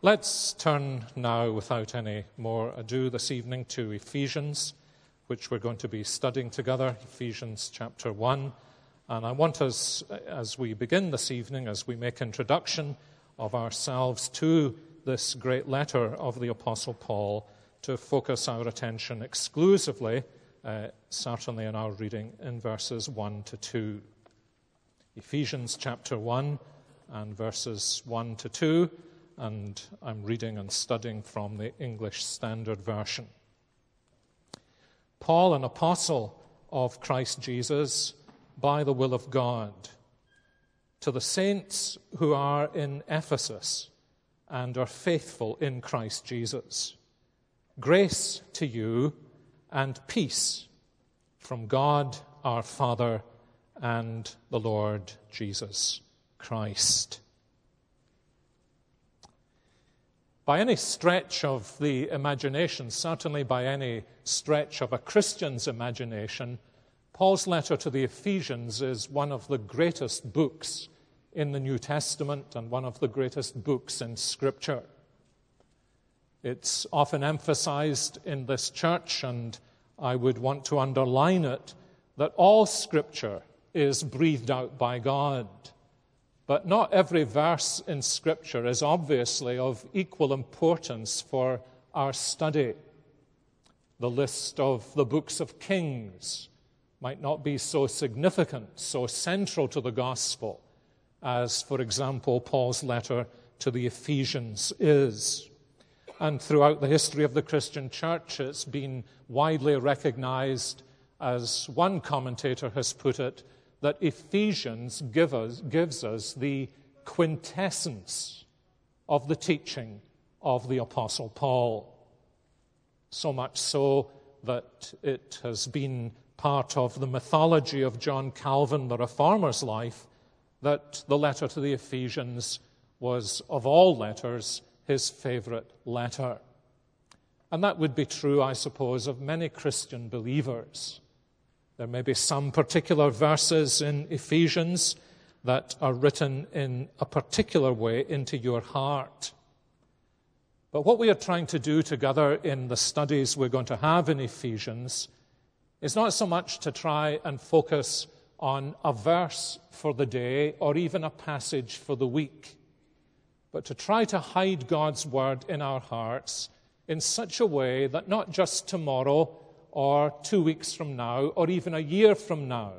Let's turn now, without any more ado this evening, to Ephesians, which we're going to be studying together, Ephesians chapter 1. And I want us, as we begin this evening, as we make introduction of ourselves to this great letter of the Apostle Paul, to focus our attention exclusively, certainly in our reading, in verses 1 to 2. Ephesians chapter 1 and verses 1 to 2. And I'm reading and studying from the English Standard Version. Paul, an apostle of Christ Jesus, by the will of God, to the saints who are in Ephesus and are faithful in Christ Jesus, grace to you and peace from God our Father and the Lord Jesus Christ. By any stretch of the imagination, certainly by any stretch of a Christian's imagination, Paul's letter to the Ephesians is one of the greatest books in the New Testament and one of the greatest books in Scripture. It's often emphasized in this church, and I would want to underline it, that all Scripture is breathed out by God. But not every verse in Scripture is obviously of equal importance for our study. The list of the books of Kings might not be so significant, so central to the gospel, as, for example, Paul's letter to the Ephesians is. And throughout the history of the Christian church, it's been widely recognized, as one commentator has put it, that Ephesians gives us the quintessence of the teaching of the Apostle Paul. So much so that it has been part of the mythology of John Calvin, the Reformer's life, that the letter to the Ephesians was, of all letters, his favorite letter. And that would be true, I suppose, of many Christian believers. There may be some particular verses in Ephesians that are written in a particular way into your heart. But what we are trying to do together in the studies we're going to have in Ephesians is not so much to try and focus on a verse for the day or even a passage for the week, but to try to hide God's word in our hearts in such a way that not just tomorrow or 2 weeks from now, or even a year from now,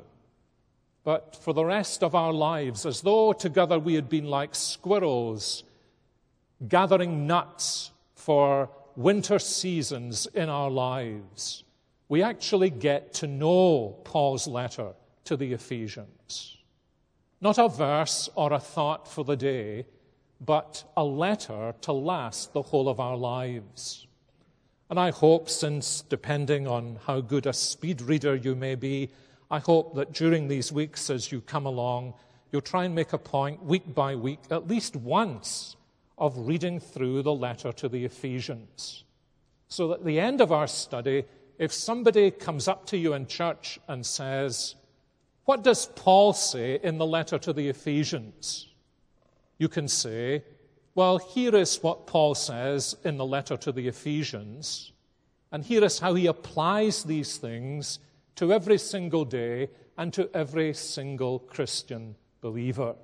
but for the rest of our lives, as though together we had been like squirrels gathering nuts for winter seasons in our lives, we actually get to know Paul's letter to the Ephesians. Not a verse or a thought for the day, but a letter to last the whole of our lives. And I hope, since depending on how good a speed reader you may be, I hope that during these weeks as you come along, you'll try and make a point week by week, at least once, of reading through the letter to the Ephesians. So that at the end of our study, if somebody comes up to you in church and says, "What does Paul say in the letter to the Ephesians?" you can say, "Well, here is what Paul says in the letter to the Ephesians, and here is how he applies these things to every single day and to every single Christian believer."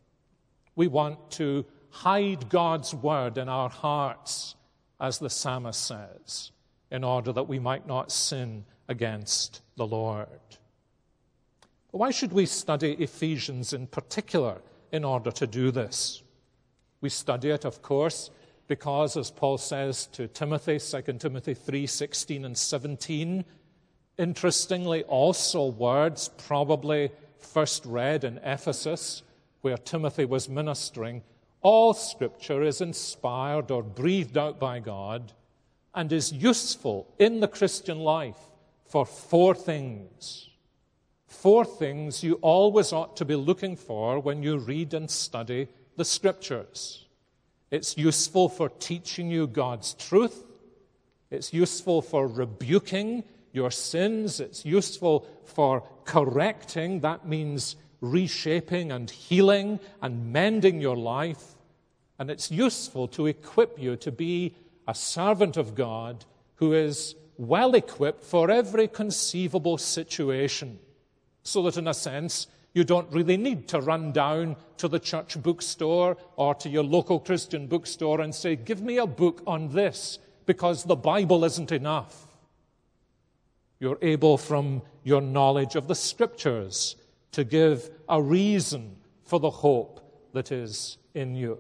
We want to hide God's word in our hearts, as the psalmist says, in order that we might not sin against the Lord. But why should we study Ephesians in particular in order to do this? We study it, of course, because, as Paul says to Timothy, 2 Timothy 3:16 and 17, interestingly, also words probably first read in Ephesus, where Timothy was ministering, all Scripture is inspired or breathed out by God and is useful in the Christian life for four things. Four things you always ought to be looking for when you read and study the Scriptures. It's useful for teaching you God's truth. It's useful for rebuking your sins. It's useful for correcting. That means reshaping and healing and mending your life. And it's useful to equip you to be a servant of God who is well equipped for every conceivable situation, so that in a sense you don't really need to run down to the church bookstore or to your local Christian bookstore and say, give me a book on this, because the Bible isn't enough. You're able, from your knowledge of the Scriptures, to give a reason for the hope that is in you.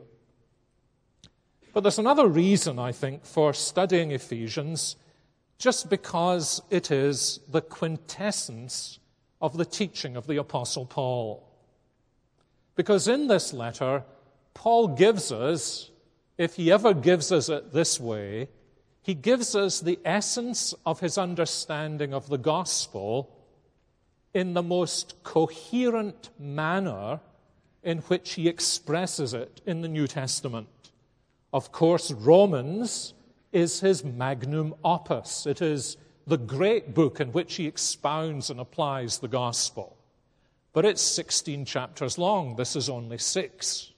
But there's another reason, I think, for studying Ephesians, just because it is the quintessence of the teaching of the Apostle Paul. Because in this letter, Paul gives us, if he ever gives us it this way, he gives us the essence of his understanding of the gospel in the most coherent manner in which he expresses it in the New Testament. Of course, Romans is his magnum opus. It is the great book in which he expounds and applies the gospel. But it's 16 chapters long. This is only 6.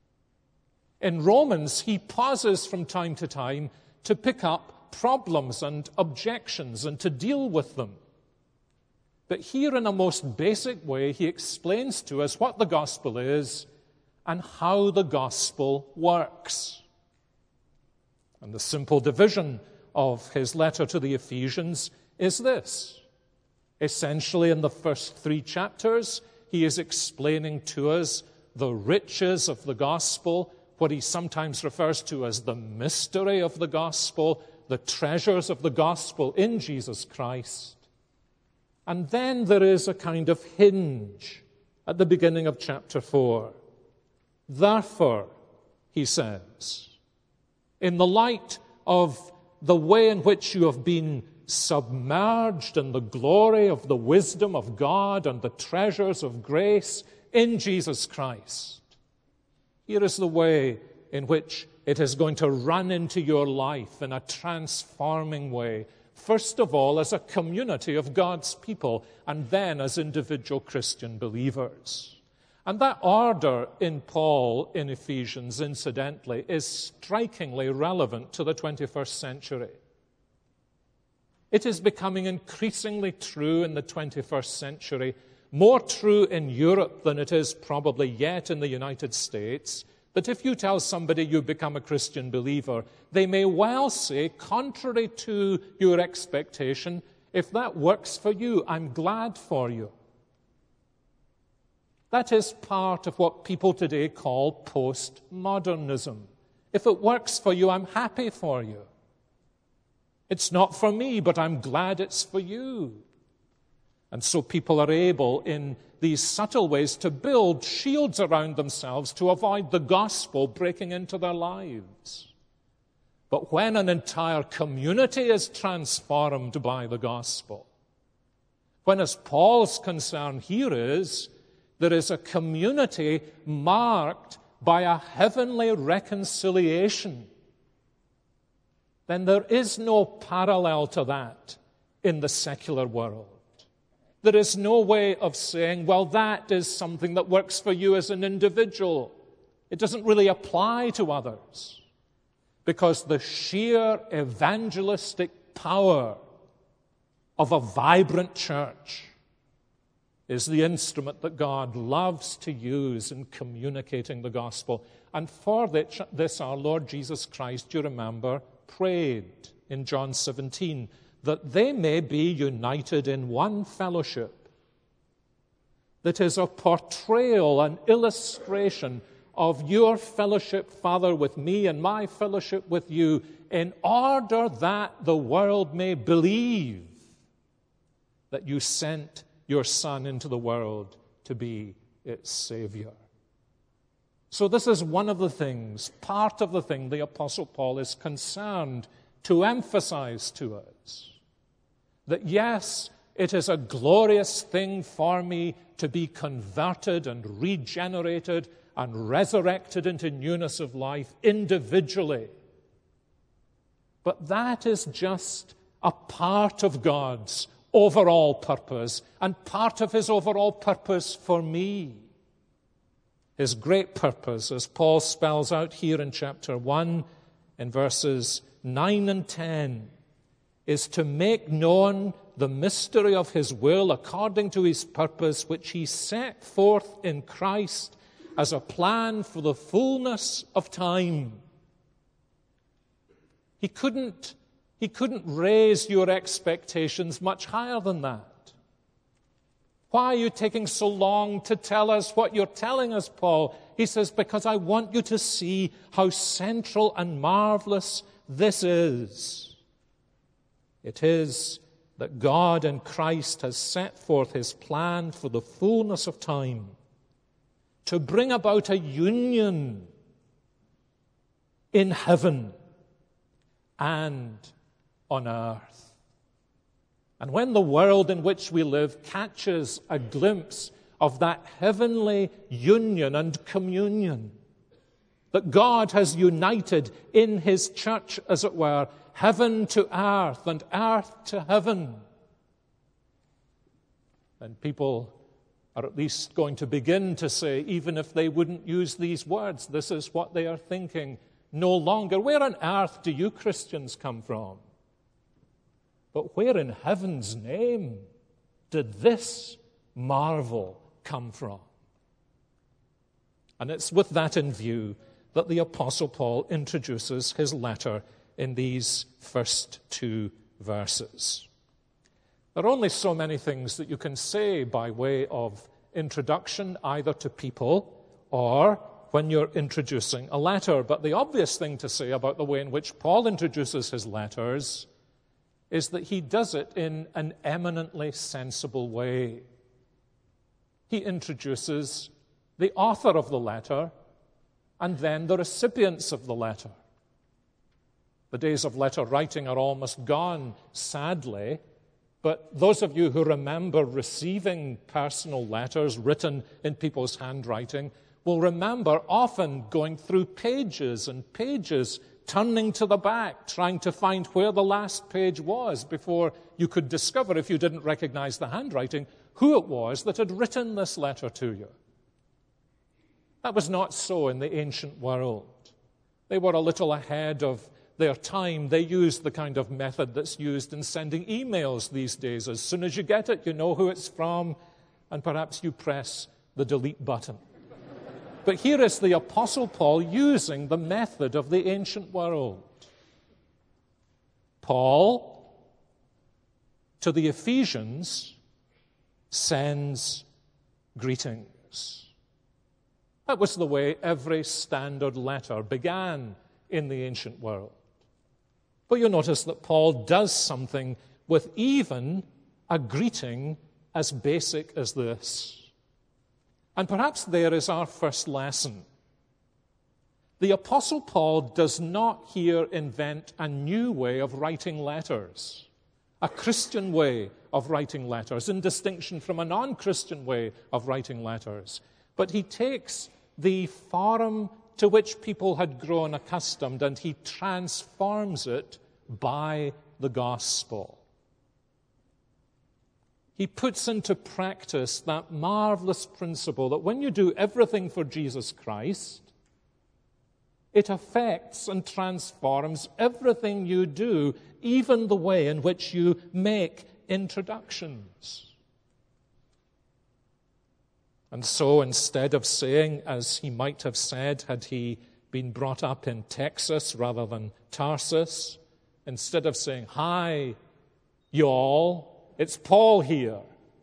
In Romans, he pauses from time to time to pick up problems and objections and to deal with them. But here, in a most basic way, he explains to us what the gospel is and how the gospel works. And the simple division of his letter to the Ephesians is this. Essentially, in the first 3 chapters, he is explaining to us the riches of the gospel, what he sometimes refers to as the mystery of the gospel, the treasures of the gospel in Jesus Christ. And then there is a kind of hinge at the beginning of chapter 4. Therefore, he says, in the light of the way in which you have been submerged in the glory of the wisdom of God and the treasures of grace in Jesus Christ, here is the way in which it is going to run into your life in a transforming way. First of all, as a community of God's people, and then as individual Christian believers. And that order in Paul in Ephesians, incidentally, is strikingly relevant to the 21st century. It is becoming increasingly true in the 21st century, more true in Europe than it is probably yet in the United States, that if you tell somebody you become a Christian believer, they may well say, contrary to your expectation, if that works for you, I'm glad for you. That is part of what people today call postmodernism. If it works for you, I'm happy for you. It's not for me, but I'm glad it's for you. And so people are able, in these subtle ways, to build shields around themselves to avoid the gospel breaking into their lives. But when an entire community is transformed by the gospel, when, as Paul's concern here is, there is a community marked by a heavenly reconciliation, then there is no parallel to that in the secular world. There is no way of saying, well, that is something that works for you as an individual. It doesn't really apply to others, because the sheer evangelistic power of a vibrant church is the instrument that God loves to use in communicating the gospel. And for this our Lord Jesus Christ, you remember, prayed in John 17, that they may be united in one fellowship. That is a portrayal, an illustration of your fellowship, Father, with me and my fellowship with you, in order that the world may believe that you sent your Son into the world to be its Savior. So this is one of the things, part of the thing the Apostle Paul is concerned to emphasize to us. That yes, it is a glorious thing for me to be converted and regenerated and resurrected into newness of life individually. But that is just a part of God's overall purpose and part of his overall purpose for me. His great purpose, as Paul spells out here in chapter 1, in verses 9 and 10, is to make known the mystery of his will according to his purpose, which he set forth in Christ as a plan for the fullness of time. He couldn't raise your expectations much higher than that. Why are you taking so long to tell us what you're telling us, Paul? He says, because I want you to see how central and marvelous this is. It is that God in Christ has set forth his plan for the fullness of time to bring about a union in heaven and on earth. And when the world in which we live catches a glimpse of that heavenly union and communion, that God has united in his church, as it were, heaven to earth and earth to heaven, then people are at least going to begin to say, even if they wouldn't use these words, this is what they are thinking no longer. Where on earth do you Christians come from? But where in heaven's name did this marvel come from? And it's with that in view that the Apostle Paul introduces his letter in these first two verses. There are only so many things that you can say by way of introduction, either to people or when you're introducing a letter. But the obvious thing to say about the way in which Paul introduces his letters is that he does it in an eminently sensible way. He introduces the author of the letter and then the recipients of the letter. The days of letter writing are almost gone, sadly, but those of you who remember receiving personal letters written in people's handwriting will remember often going through pages and pages, turning to the back, trying to find where the last page was before you could discover, if you didn't recognize the handwriting, who it was that had written this letter to you. That was not so in the ancient world. They were a little ahead of their time. They used the kind of method that's used in sending emails these days. As soon as you get it, you know who it's from, and perhaps you press the delete button. But here is the Apostle Paul using the method of the ancient world. Paul, to the Ephesians, sends greetings. That was the way every standard letter began in the ancient world. But you'll notice that Paul does something with even a greeting as basic as this. And perhaps there is our first lesson. The Apostle Paul does not here invent a new way of writing letters, a Christian way of writing letters, in distinction from a non-Christian way of writing letters. But he takes the form to which people had grown accustomed and he transforms it by the gospel. He puts into practice that marvelous principle that when you do everything for Jesus Christ, it affects and transforms everything you do, even the way in which you make introductions. And so instead of saying, as he might have said had he been brought up in Texas rather than Tarsus, instead of saying, "Hi, you all, it's Paul here,"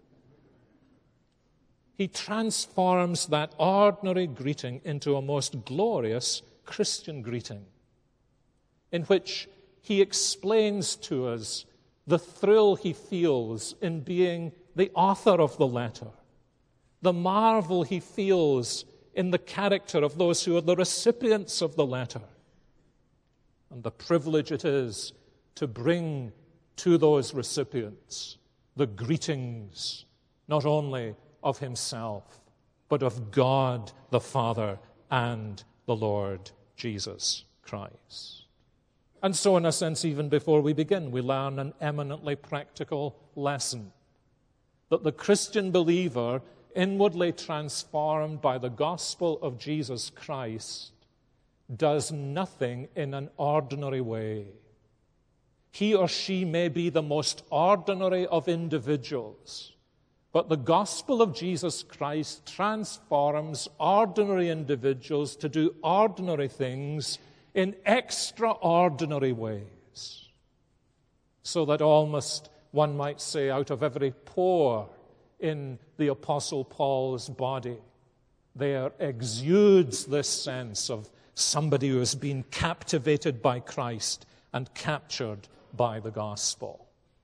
he transforms that ordinary greeting into a most glorious Christian greeting, in which he explains to us the thrill he feels in being the author of the letter, the marvel he feels in the character of those who are the recipients of the letter, and the privilege it is to bring to those recipients the greetings not only of himself, but of God the Father and the Lord Jesus Christ. And so, in a sense, even before we begin, we learn an eminently practical lesson, that the Christian believer inwardly transformed by the gospel of Jesus Christ does nothing in an ordinary way. He or she may be the most ordinary of individuals, but the gospel of Jesus Christ transforms ordinary individuals to do ordinary things in extraordinary ways, so that almost, one might say, out of every pore in the Apostle Paul's body, there exudes this sense of somebody who has been captivated by Christ and captured by the gospel.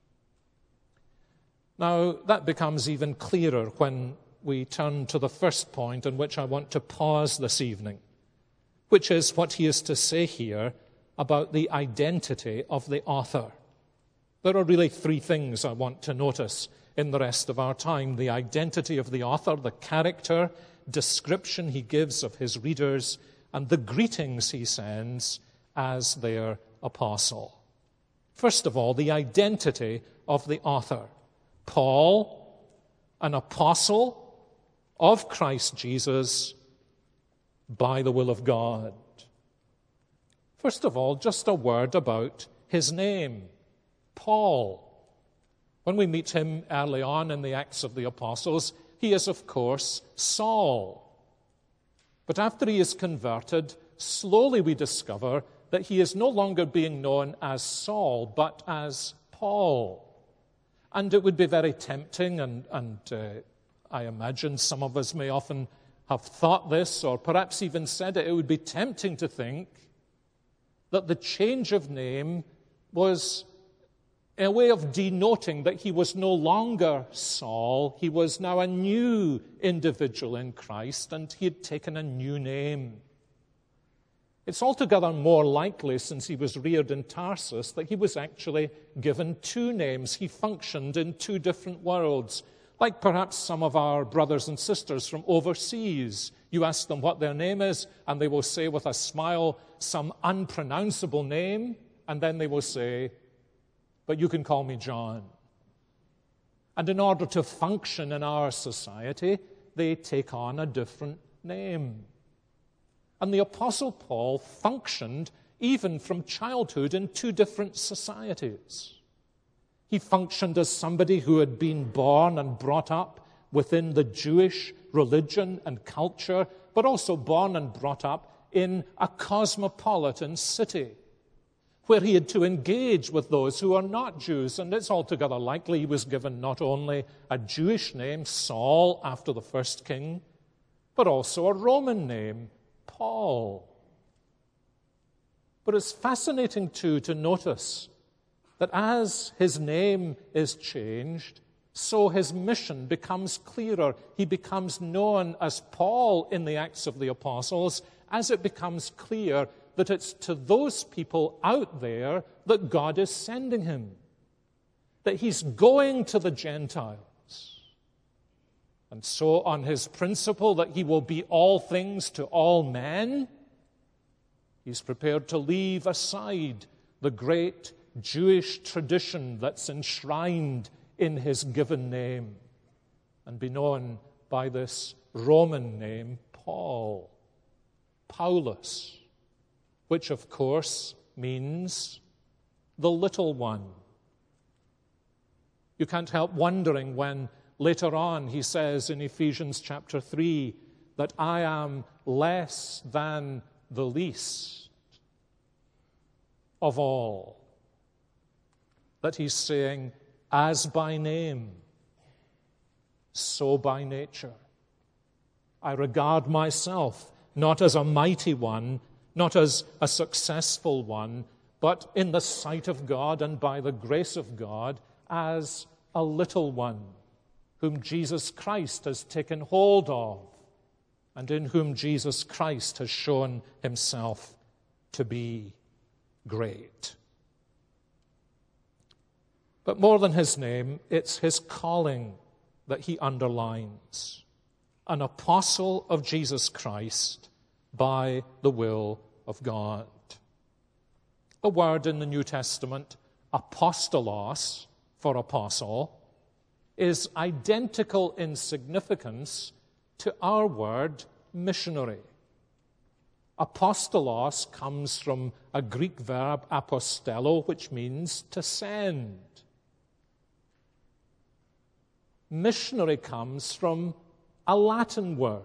Now, that becomes even clearer when we turn to the first point in which I want to pause this evening, which is what he is to say here about the identity of the author. There are really three things I want to notice in the rest of our time: the identity of the author, the character, description he gives of his readers, and the greetings he sends as their apostle. First of all, the identity of the author. Paul, an apostle of Christ Jesus by the will of God. First of all, just a word about his name, Paul. When we meet him early on in the Acts of the Apostles, he is, of course, Saul. But after he is converted, slowly we discover that he is no longer being known as Saul, but as Paul. And it would be very tempting, and I imagine some of us may often have thought this, or perhaps even said it, it would be tempting to think that the change of name was a way of denoting that he was no longer Saul. He was now a new individual in Christ, and he had taken a new name. It's altogether more likely, since he was reared in Tarsus, that he was actually given two names. He functioned in two different worlds, like perhaps some of our brothers and sisters from overseas. You ask them what their name is, and they will say with a smile some unpronounceable name, and then they will say, "But you can call me John." And in order to function in our society, they take on a different name. And the Apostle Paul functioned even from childhood in two different societies. He functioned as somebody who had been born and brought up within the Jewish religion and culture, but also born and brought up in a cosmopolitan city, where he had to engage with those who are not Jews. And it's altogether likely he was given not only a Jewish name, Saul, after the first king, but also a Roman name, Paul. But it's fascinating, too, to notice that as his name is changed, so his mission becomes clearer. He becomes known as Paul in the Acts of the Apostles, as it becomes clear that it's to those people out there that God is sending him, that he's going to the Gentiles. And so on his principle that he will be all things to all men, he's prepared to leave aside the great Jewish tradition that's enshrined in his given name and be known by this Roman name, Paul, Paulus, which of course means the little one. You can't help wondering when later on he says in Ephesians chapter 3 that I am less than the least of all. That he's saying, as by name, so by nature. I regard myself not as a mighty one, not as a successful one, but in the sight of God and by the grace of God, as a little one, whom Jesus Christ has taken hold of, and in whom Jesus Christ has shown himself to be great. But more than his name, it's his calling that he underlines. An apostle of Jesus Christ by the will of God. The word in the New Testament, apostolos, for apostle, is identical in significance to our word missionary. Apostolos comes from a Greek verb apostello, which means to send. Missionary comes from a Latin word,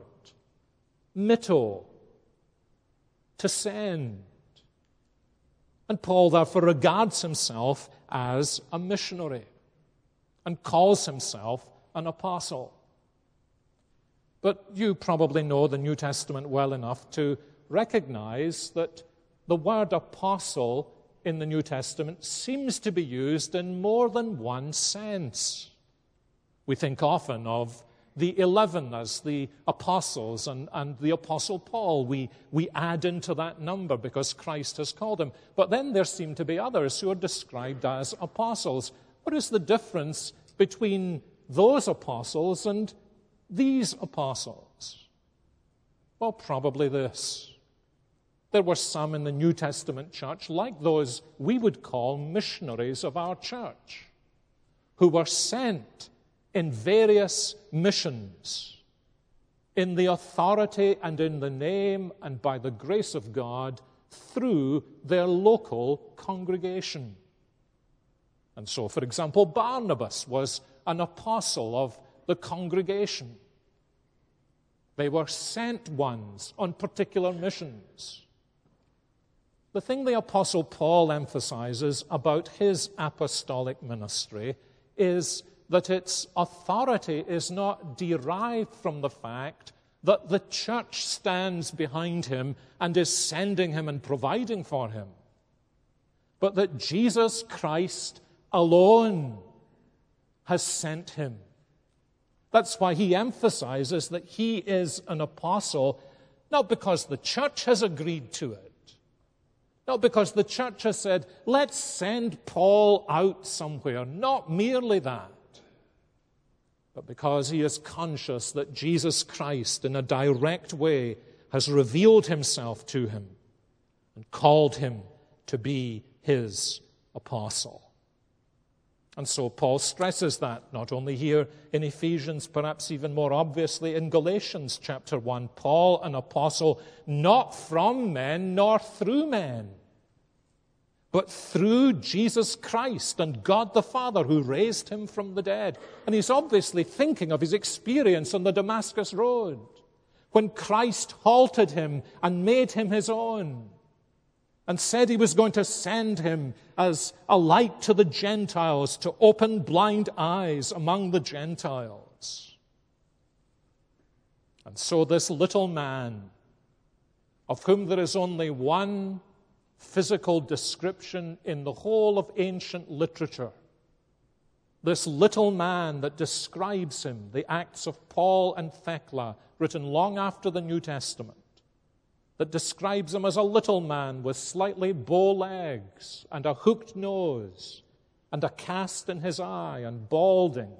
mitto, to send. And Paul therefore regards himself as a missionary and calls himself an apostle. But you probably know the New Testament well enough to recognize that the word apostle in the New Testament seems to be used in more than one sense. We think often of the 11 as the apostles and the apostle Paul. We add into that number because Christ has called him. But then there seem to be others who are described as apostles. What is the difference between those apostles and these apostles? Well, probably this. There were some in the New Testament church, like those we would call missionaries of our church, who were sent in various missions in the authority and in the name and by the grace of God through their local congregation. And so, for example, Barnabas was an apostle of the congregation. They were sent ones on particular missions. The thing the Apostle Paul emphasizes about his apostolic ministry is that its authority is not derived from the fact that the church stands behind him and is sending him and providing for him, but that Jesus Christ alone has sent him. That's why he emphasizes that he is an apostle, not because the church has agreed to it, not because the church has said, let's send Paul out somewhere, not merely that, but because he is conscious that Jesus Christ in a direct way has revealed himself to him and called him to be his apostle. And so Paul stresses that, not only here in Ephesians, perhaps even more obviously in Galatians chapter 1. Paul, an apostle, not from men nor through men, but through Jesus Christ and God the Father who raised him from the dead. And he's obviously thinking of his experience on the Damascus Road, when Christ halted him and made him his own, and said he was going to send him as a light to the Gentiles, to open blind eyes among the Gentiles. And so this little man, of whom there is only one physical description in the whole of ancient literature, this little man that describes him, the Acts of Paul and Thecla, written long after the New Testament, that describes him as a little man with slightly bow legs and a hooked nose and a cast in his eye and balding.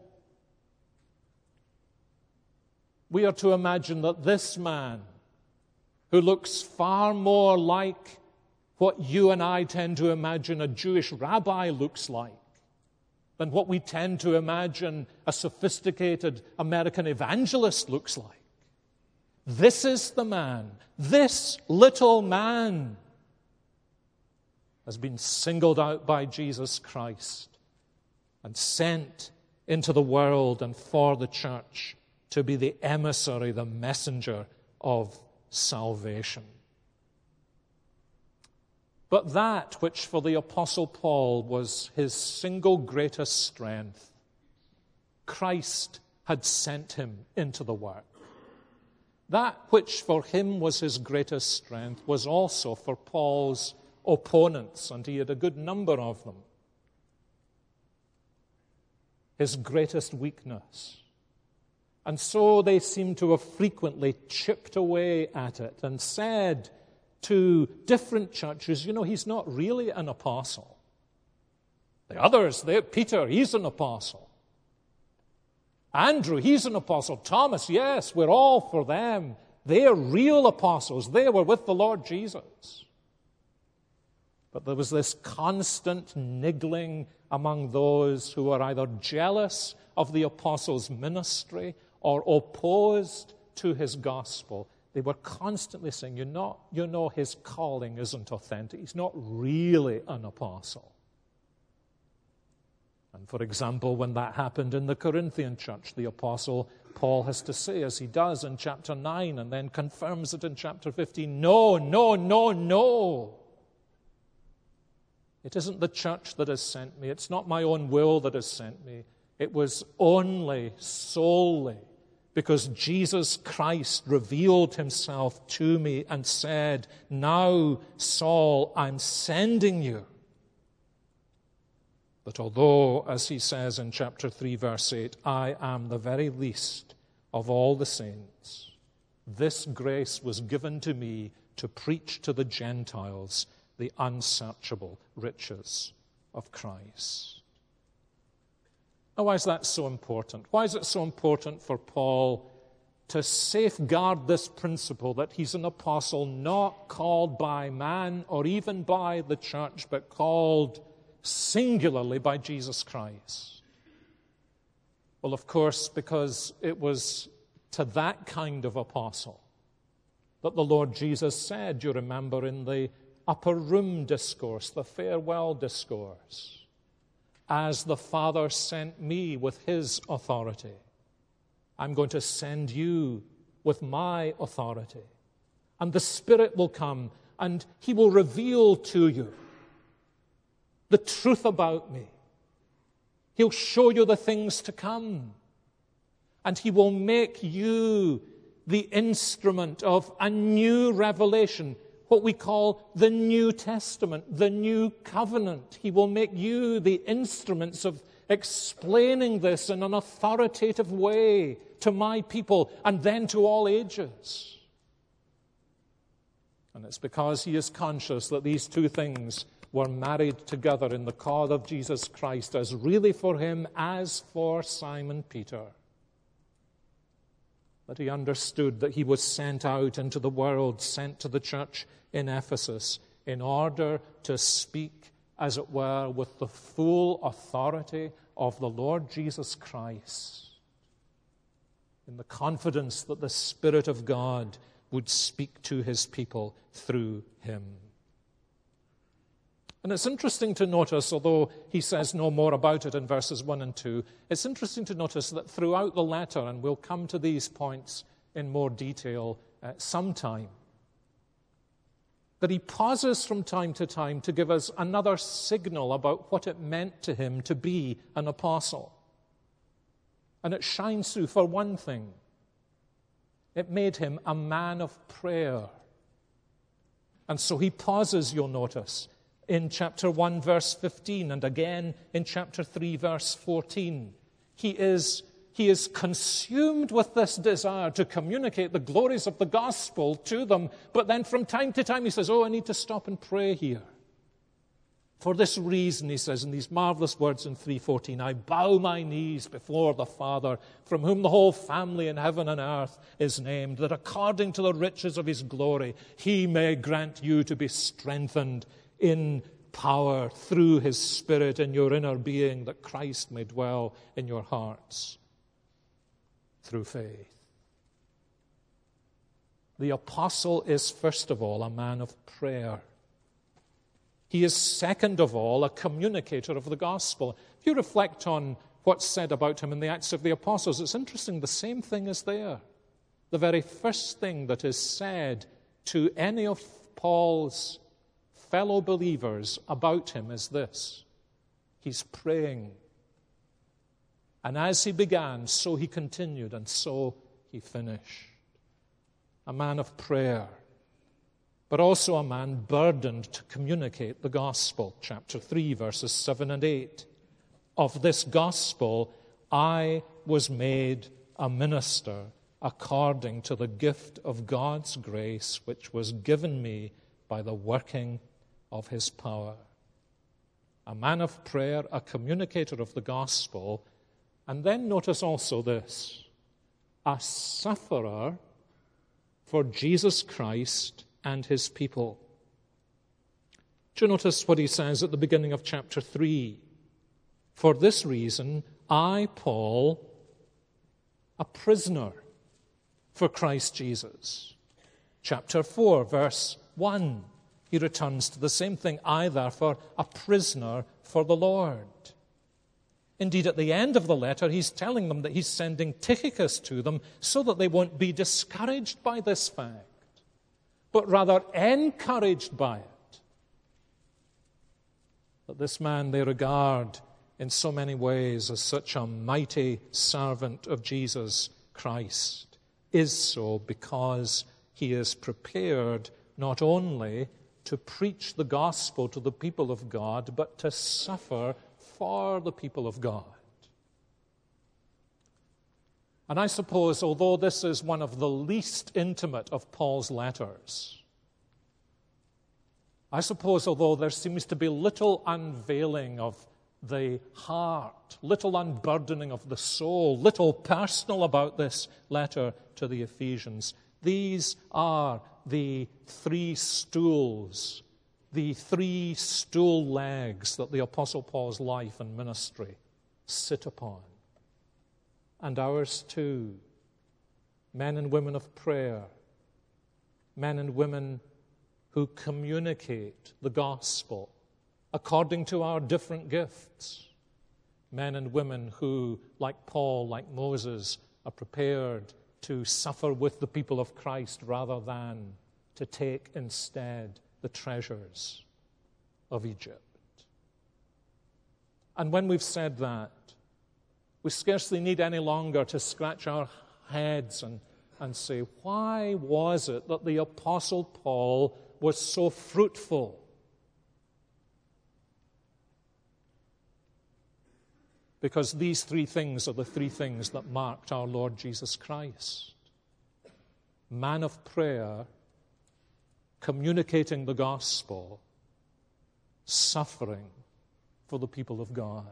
We are to imagine that this man, who looks far more like what you and I tend to imagine a Jewish rabbi looks like than what we tend to imagine a sophisticated American evangelist looks like. This is the man, this little man has been singled out by Jesus Christ and sent into the world and for the church to be the emissary, the messenger of salvation. But that which for the Apostle Paul was his single greatest strength, Christ had sent him into the work. That which for him was his greatest strength was also for Paul's opponents, and he had a good number of them, his greatest weakness. And so they seem to have frequently chipped away at it and said to different churches, you know, he's not really an apostle. The others, Peter, he's an apostle. Andrew, he's an apostle. Thomas, yes, we're all for them. They're real apostles. They were with the Lord Jesus. But there was this constant niggling among those who were either jealous of the apostles' ministry or opposed to his gospel. They were constantly saying, you know his calling isn't authentic. He's not really an apostle. And for example, when that happened in the Corinthian church, the apostle Paul has to say, as he does in chapter 9 and then confirms it in chapter 15, no, no, no, no. It isn't the church that has sent me. It's not my own will that has sent me. It was only, solely, because Jesus Christ revealed himself to me and said, now, Saul, I'm sending you. But although, as he says in chapter 3, verse 8, I am the very least of all the saints, this grace was given to me to preach to the Gentiles the unsearchable riches of Christ. Now, why is that so important? Why is it so important for Paul to safeguard this principle that he's an apostle not called by man or even by the church, but called singularly by Jesus Christ? Well, of course, because it was to that kind of apostle that the Lord Jesus said, you remember, in the upper room discourse, the farewell discourse, as the Father sent me with his authority, I'm going to send you with my authority. And the Spirit will come and he will reveal to you the truth about me. He'll show you the things to come. And he will make you the instrument of a new revelation, what we call the New Testament, the New Covenant. He will make you the instruments of explaining this in an authoritative way to my people and then to all ages. And it's because he is conscious that these two things were married together in the call of Jesus Christ, as really for him as for Simon Peter, that he understood that he was sent out into the world, sent to the church in Ephesus, in order to speak, as it were, with the full authority of the Lord Jesus Christ, in the confidence that the Spirit of God would speak to his people through him. And it's interesting to notice, although he says no more about it in verses 1 and 2, it's interesting to notice that throughout the letter, and we'll come to these points in more detail sometime, that he pauses from time to time to give us another signal about what it meant to him to be an apostle. And it shines through, for one thing, it made him a man of prayer. And so he pauses, you'll notice, in chapter 1, verse 15, and again in chapter 3, verse 14. He is consumed with this desire to communicate the glories of the gospel to them, but then from time to time he says, I need to stop and pray here. For this reason, he says in these marvelous words in 3:14, I bow my knees before the Father, from whom the whole family in heaven and earth is named, that according to the riches of his glory, he may grant you to be strengthened in power through his Spirit in your inner being, that Christ may dwell in your hearts through faith. The apostle is, first of all, a man of prayer. He is, second of all, a communicator of the gospel. If you reflect on what's said about him in the Acts of the Apostles, it's interesting, the same thing is there. The very first thing that is said to any of Paul's fellow believers about him is this: he's praying. And as he began, so he continued, and so he finished. A man of prayer, but also a man burdened to communicate the gospel. Chapter 3, verses 7 and 8. Of this gospel I was made a minister according to the gift of God's grace, which was given me by the working of his power. A man of prayer, a communicator of the gospel, and then notice also this: a sufferer for Jesus Christ and his people. Do you notice what he says at the beginning of chapter 3? For this reason, I, Paul, a prisoner for Christ Jesus. Chapter 4, verse 1, he returns to the same thing. I, therefore, a prisoner for the Lord. Indeed, at the end of the letter, he's telling them that he's sending Tychicus to them so that they won't be discouraged by this fact, but rather encouraged by it. That this man they regard in so many ways as such a mighty servant of Jesus Christ is so because he is prepared not only to preach the gospel to the people of God, but to suffer for the people of God. And I suppose, although this is one of the least intimate of Paul's letters, I suppose, although there seems to be little unveiling of the heart, little unburdening of the soul, little personal about this letter to the Ephesians, these are the three stools, the three stool legs that the Apostle Paul's life and ministry sit upon. And ours too. Men and women of prayer, men and women who communicate the gospel according to our different gifts, men and women who, like Paul, like Moses, are prepared to suffer with the people of Christ rather than to take instead the treasures of Egypt. And when we've said that, we scarcely need any longer to scratch our heads and say, why was it that the Apostle Paul was so fruitful? Because these three things are the three things that marked our Lord Jesus Christ. Man of prayer, communicating the gospel, suffering for the people of God.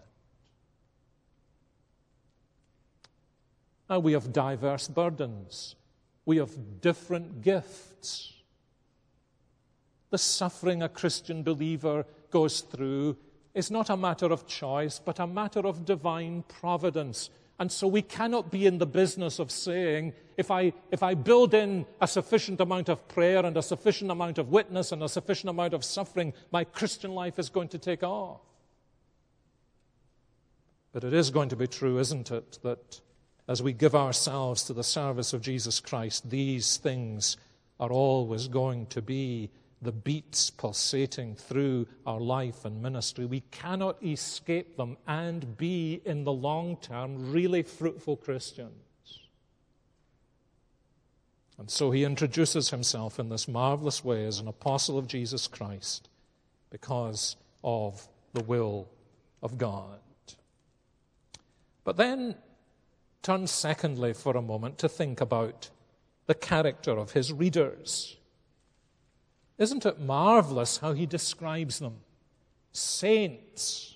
Now we have diverse burdens. We have different gifts. The suffering a Christian believer goes through is not a matter of choice, but a matter of divine providence. And so we cannot be in the business of saying, if I build in a sufficient amount of prayer and a sufficient amount of witness and a sufficient amount of suffering, my Christian life is going to take off. But it is going to be true, isn't it, that as we give ourselves to the service of Jesus Christ, these things are always going to be the beats pulsating through our life and ministry. We cannot escape them and be, in the long term, really fruitful Christians. And so he introduces himself in this marvelous way as an apostle of Jesus Christ because of the will of God. But then turn secondly for a moment to think about the character of his readers. Isn't it marvelous how he describes them? Saints.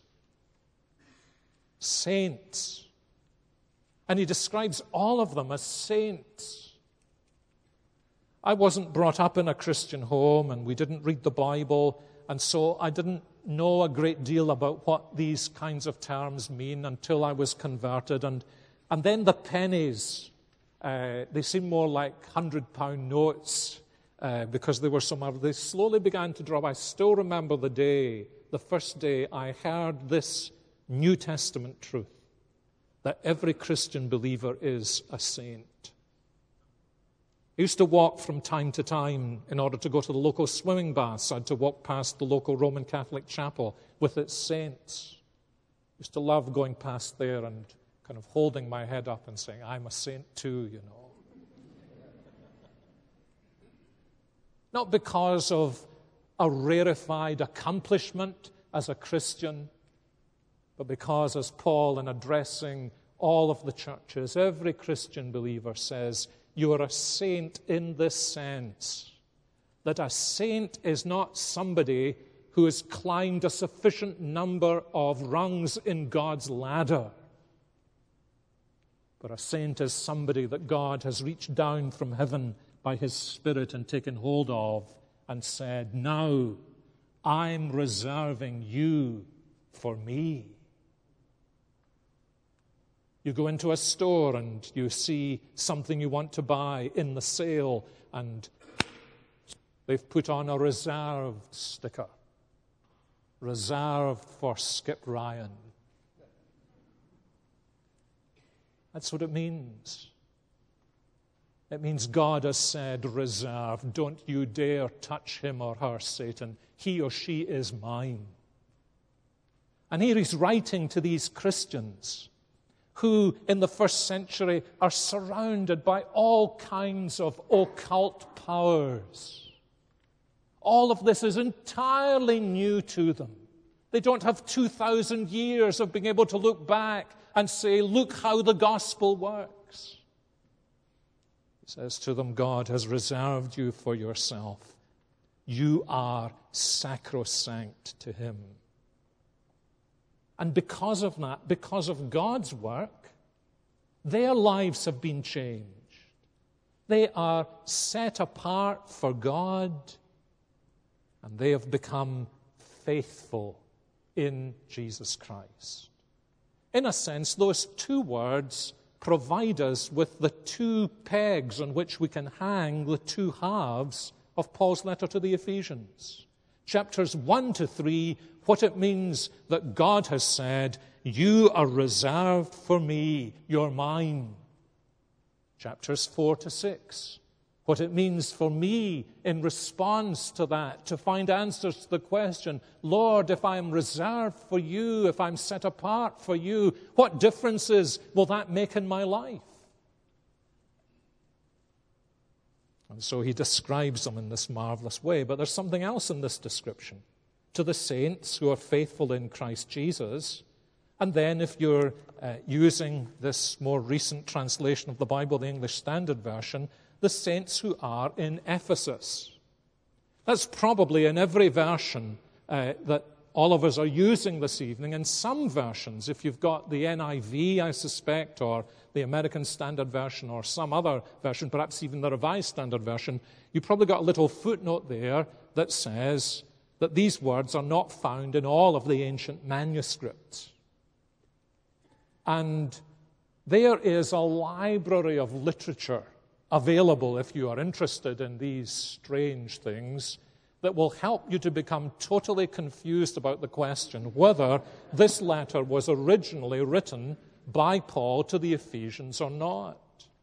Saints. And he describes all of them as saints. I wasn't brought up in a Christian home, and we didn't read the Bible, and so I didn't know a great deal about what these kinds of terms mean until I was converted. And then the pennies, they seem more like £100 notes. Because they were they slowly began to drop. I still remember the first day I heard this New Testament truth, that every Christian believer is a saint. I used to walk from time to time in order to go to the local swimming baths. I had to walk past the local Roman Catholic chapel with its saints. I used to love going past there and kind of holding my head up and saying, I'm a saint too, you know. Not because of a rarefied accomplishment as a Christian, but because, as Paul, in addressing all of the churches, every Christian believer says, you are a saint in this sense, that a saint is not somebody who has climbed a sufficient number of rungs in God's ladder, but a saint is somebody that God has reached down from heaven by his Spirit and taken hold of and said, now I'm reserving you for me. You go into a store and you see something you want to buy in the sale, and they've put on a reserved sticker. Reserved for Skip Ryan. That's what it means. It means God has said, reserved. Don't you dare touch him or her, Satan. He or she is mine. And here he's writing to these Christians who in the first century are surrounded by all kinds of occult powers. All of this is entirely new to them. They don't have 2,000 years of being able to look back and say, look how the gospel works. He says to them, God has reserved you for yourself. You are sacrosanct to him. And because of that, because of God's work, their lives have been changed. They are set apart for God, and they have become faithful in Jesus Christ. In a sense, those two words provide us with the two pegs on which we can hang the two halves of Paul's letter to the Ephesians. Chapters 1 to 3, what it means that God has said, you are reserved for me, you're mine. Chapters 4 to 6, what it means for me in response to that, to find answers to the question, Lord, if I'm reserved for you, if I'm set apart for you, what differences will that make in my life? And so he describes them in this marvelous way. But there's something else in this description. To the saints who are faithful in Christ Jesus, and then if you're using this more recent translation of the Bible, the English Standard Version, the saints who are in Ephesus. That's probably in every version that all of us are using this evening. In some versions, if you've got the NIV, I suspect, or the American Standard Version, or some other version, perhaps even the Revised Standard Version, you've probably got a little footnote there that says that these words are not found in all of the ancient manuscripts. And there is a library of literature available if you are interested in these strange things that will help you to become totally confused about the question whether this letter was originally written by Paul to the Ephesians or not.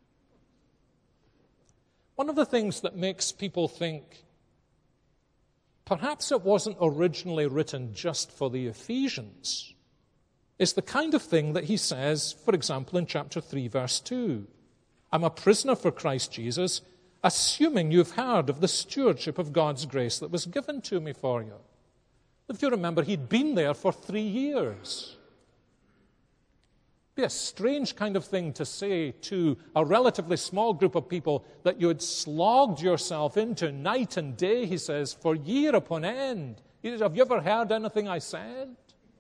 One of the things that makes people think perhaps it wasn't originally written just for the Ephesians is the kind of thing that he says, for example, in chapter 3, verse 2. I'm a prisoner for Christ Jesus, assuming you've heard of the stewardship of God's grace that was given to me for you. If you remember, he'd been there for 3 years. It'd be a strange kind of thing to say to a relatively small group of people that you had slogged yourself into night and day, he says, for year upon end. He says, have you ever heard anything I said?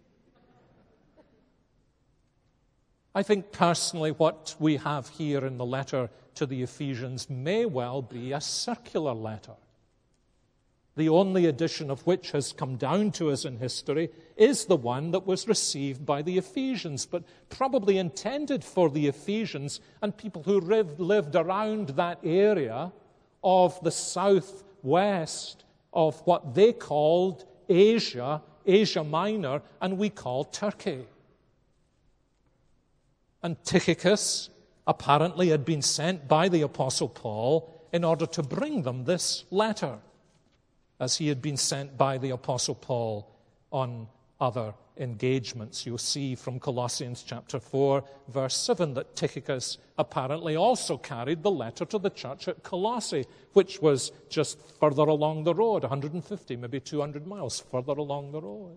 I think personally what we have here in the letter to the Ephesians may well be a circular letter. The only edition of which has come down to us in history is the one that was received by the Ephesians, but probably intended for the Ephesians and people who lived around that area of the southwest of what they called Asia, Asia Minor, and we call Turkey. And Tychicus apparently had been sent by the Apostle Paul in order to bring them this letter, as he had been sent by the Apostle Paul on other engagements. You'll see from Colossians chapter 4, verse 7, that Tychicus apparently also carried the letter to the church at Colossae, which was just further along the road, 150, maybe 200 miles further along the road.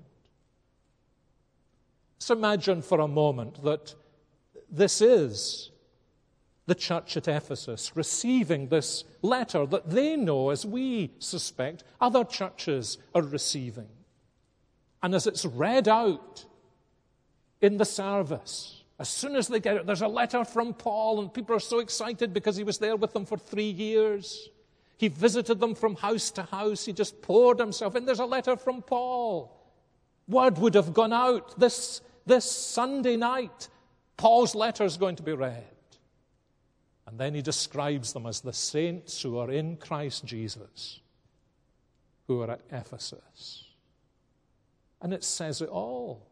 So imagine for a moment that this is the church at Ephesus receiving this letter that they know, as we suspect, other churches are receiving. And as it's read out in the service, as soon as they get it, there's a letter from Paul, and people are so excited because he was there with them for 3 years. He visited them from house to house. He just poured himself in. There's a letter from Paul. Word would have gone out this Sunday night. Paul's letter is going to be read. And then he describes them as the saints who are in Christ Jesus, who are at Ephesus. And it says it all.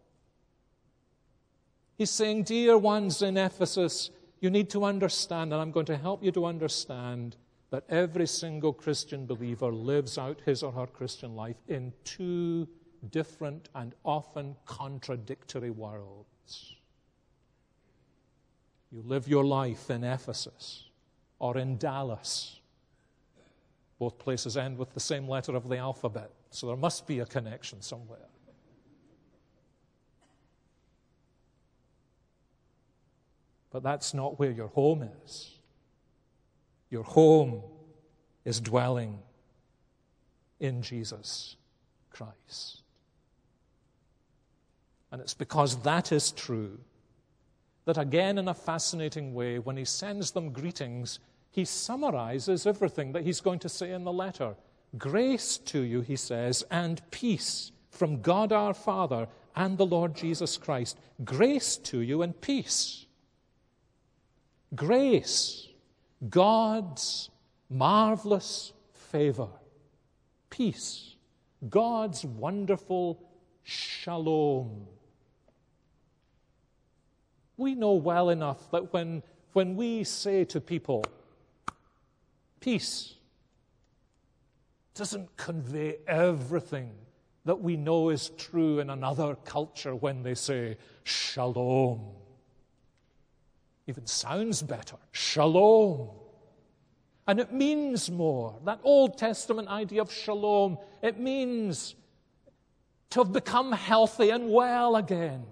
He's saying, dear ones in Ephesus, you need to understand, and I'm going to help you to understand, that every single Christian believer lives out his or her Christian life in two different and often contradictory worlds. You live your life in Ephesus or in Dallas. Both places end with the same letter of the alphabet, so there must be a connection somewhere. But that's not where your home is. Your home is dwelling in Jesus Christ. And it's because that is true that, again, in a fascinating way, when he sends them greetings, he summarizes everything that he's going to say in the letter. Grace to you, he says, and peace from God our Father and the Lord Jesus Christ. Grace to you and peace. Grace, God's marvelous favor. Peace, God's wonderful shalom. We know well enough that when we say to people, peace, doesn't convey everything that we know is true in another culture when they say shalom. Even sounds better, shalom. And it means more. That Old Testament idea of shalom, it means to have become healthy and well again.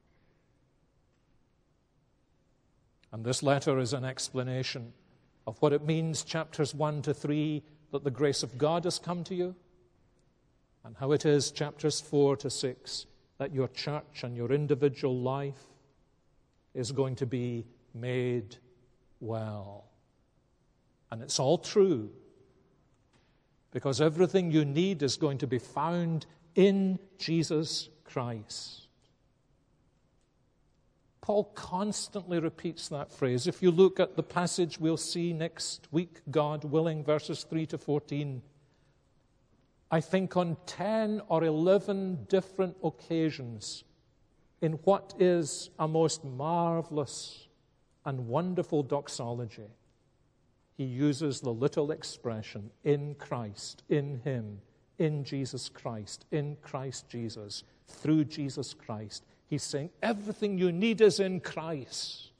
And this letter is an explanation of what it means, chapters 1 to 3, that the grace of God has come to you, and how it is, chapters 4 to 6, that your church and your individual life is going to be made well. And it's all true, because everything you need is going to be found in Jesus Christ. Paul constantly repeats that phrase. If you look at the passage we'll see next week, God willing, verses 3 to 14, I think on 10 or 11 different occasions, in what is a most marvelous and wonderful doxology, he uses the little expression, in Christ, in Him, in Jesus Christ, in Christ Jesus, through Jesus Christ. He's saying everything you need is in Christ.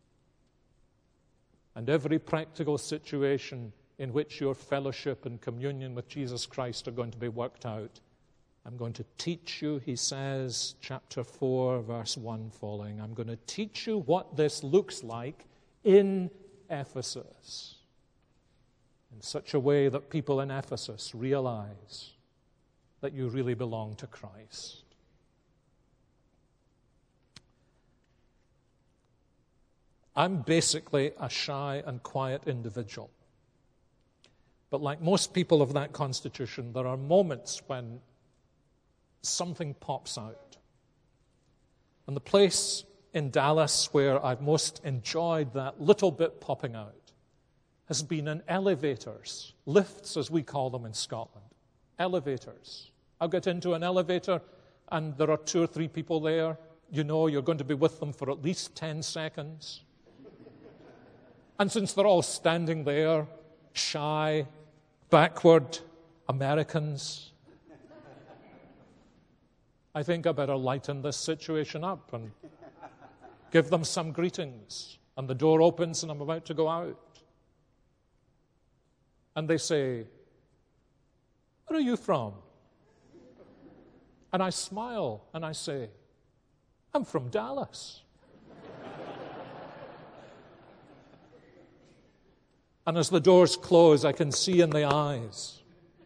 And every practical situation in which your fellowship and communion with Jesus Christ are going to be worked out, I'm going to teach you, he says, chapter 4, verse 1 following, I'm going to teach you what this looks like in Ephesus, in such a way that people in Ephesus realize that you really belong to Christ. I'm basically a shy and quiet individual. But like most people of that constitution, there are moments when something pops out. And the place in Dallas where I've most enjoyed that little bit popping out has been in elevators, lifts as we call them in Scotland. Elevators. I'll get into an elevator and there are 2 or 3 people there. You know you're going to be with them for at least 10 seconds. And since they're all standing there, shy, backward Americans, I think I better lighten this situation up and give them some greetings. And the door opens and I'm about to go out. And they say, where are you from? And I smile and I say, I'm from Dallas. And as the doors close, I can see in the eyes.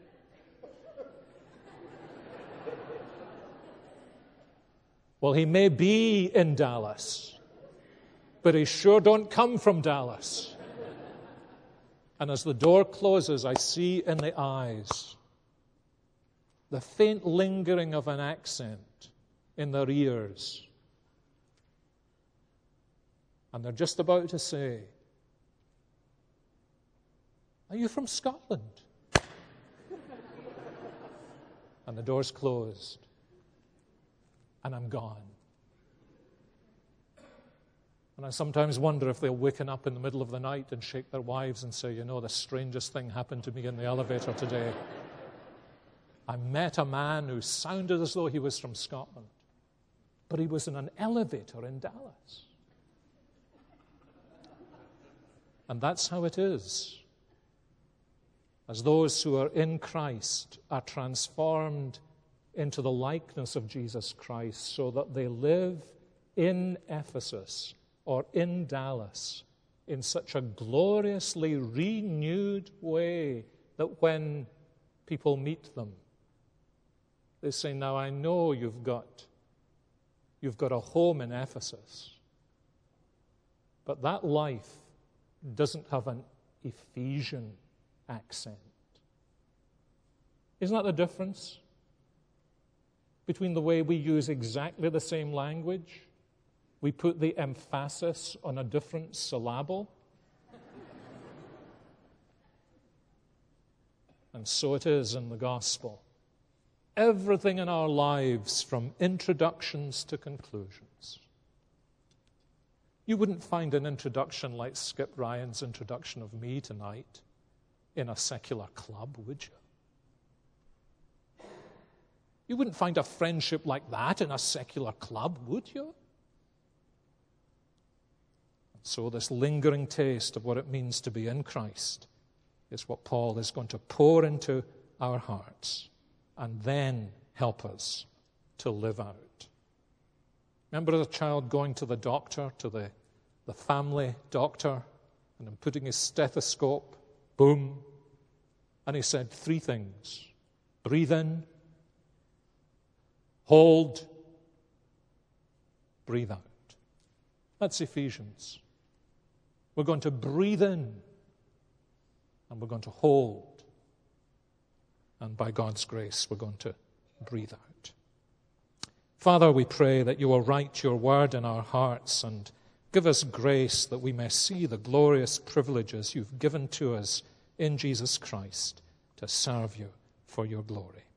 Well, he may be in Dallas, but he sure don't come from Dallas. And as the door closes, I see in the eyes the faint lingering of an accent in their ears. And they're just about to say, "Are you from Scotland?" And the door's closed. And I'm gone. And I sometimes wonder if they'll waken up in the middle of the night and shake their wives and say, "You know, the strangest thing happened to me in the elevator today. I met a man who sounded as though he was from Scotland, but he was in an elevator in Dallas." And that's how it is. As those who are in Christ are transformed into the likeness of Jesus Christ so that they live in Ephesus or in Dallas in such a gloriously renewed way that when people meet them, they say, "Now I know you've got a home in Ephesus, but that life doesn't have an Ephesian accent." Isn't that the difference between the way we use exactly the same language? We put the emphasis on a different syllable. And so it is in the gospel. Everything in our lives, from introductions to conclusions. You wouldn't find an introduction like Skip Ryan's introduction of me tonight in a secular club, would you? You wouldn't find a friendship like that in a secular club, would you? So this lingering taste of what it means to be in Christ is what Paul is going to pour into our hearts and then help us to live out. Remember as a child going to the doctor, to the family doctor, and him putting his stethoscope, boom, and he said 3 things. Breathe in, hold, breathe out. That's Ephesians. We're going to breathe in, and we're going to hold, and by God's grace, we're going to breathe out. Father, we pray that you will write your word in our hearts and give us grace that we may see the glorious privileges you've given to us in Jesus Christ to serve you for your glory.